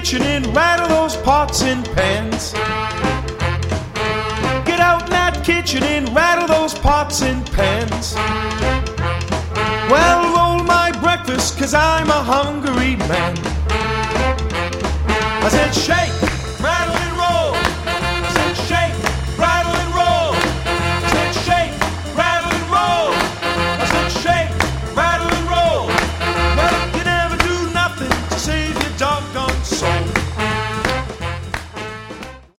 kitchen and rattle those pots and pans. Get out in that kitchen and rattle those pots and pans. Well, roll my breakfast, 'cause I'm a hungry man. I said, shake,